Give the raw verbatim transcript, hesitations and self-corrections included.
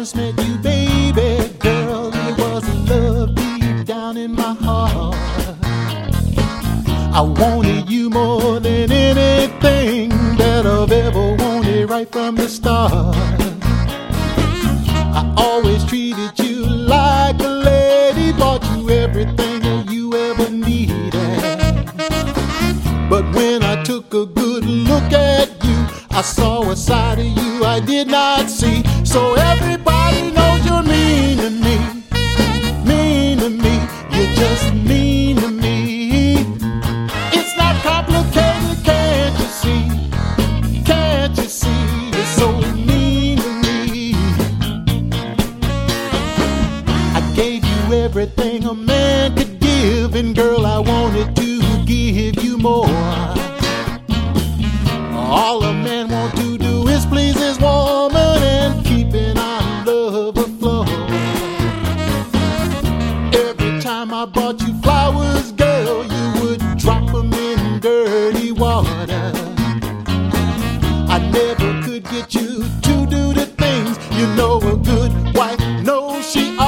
first met you, baby girl, it was love deep down in my heart. I wanted you more than anything that I've ever wanted right from the start. I always treated you like a lady, bought you everything that you ever needed. But when I took a good look at you, I saw a side of you I did not see. So everybody knows you're mean to me, mean to me, you're just mean to me. It's not complicated, can't you see, can't you see, you're so mean to me. I gave you everything a man could give, and girl, I wanted to give you more. All a man want to do is please his woman and keeping our love afloat. Every time I brought you flowers, girl, you would drop them in dirty water. I never could get you to do the things you know a good wife knows she